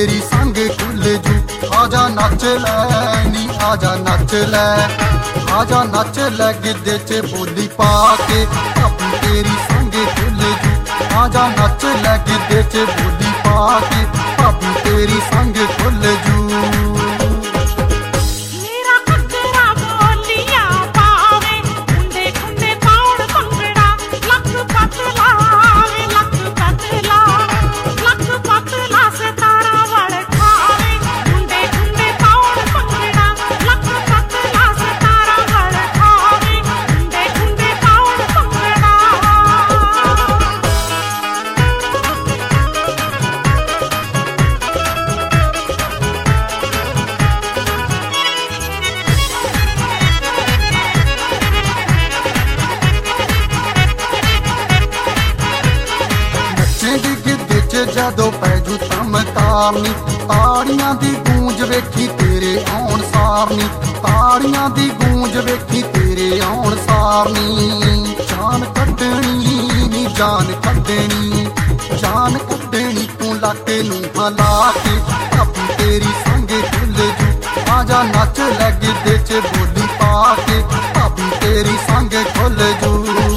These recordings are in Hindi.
तेरी संग खुल जू। आजा नच लै नी आजा नच लै, आजा नच लै गिद्धे च बोली पा के, भाभी तेरी संग खुल जू। आजा नच लै गिद्धे च बोली पा के, भाभी तेरी संग खुल जू। जदों पैजू तम तारनी, ताड़ियां दी गूंज वेखी तेरे आउण सारनी, ताड़ियां दी गूंज वेखी तेरे आउण सारनी। जान कड्डनी नी जान कड्डनी, जान कड्डनी तू लक नूं हला के, भाभी तेरी संग खुल जू। आजा नच लै गिद्धे च बोली पा के, भाभी तेरी संग खुल जू।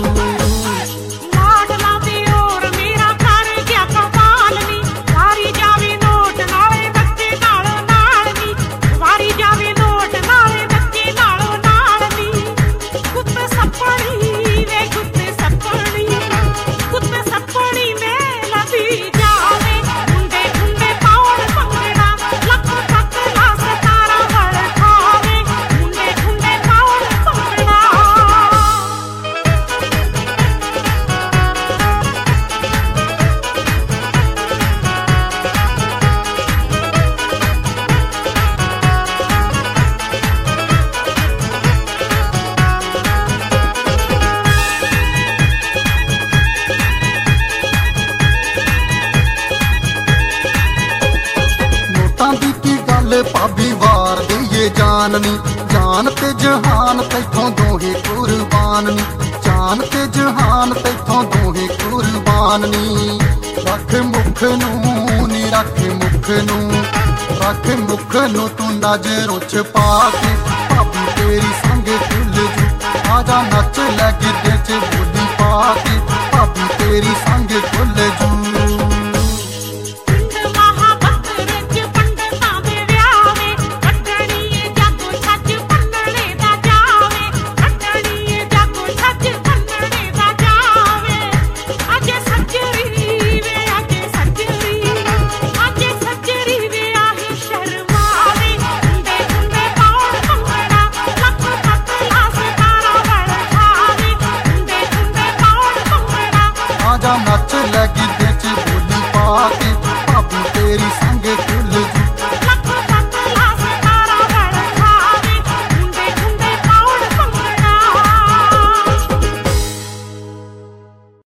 भाभी वार दईए जाननी, जान ते जहान तैथों दोहे कुर्बान नी, जान ते जहान तैथों दोहे कुर्बान नी। रख मुख नूं नी रख मुख नूं, रख मुख नूं तू नजरों च पा के, भाभी तेरी संग खुल जू। आजा नच लै गिद्धे च बोली पा के, भाभी तेरी संग खुल जू।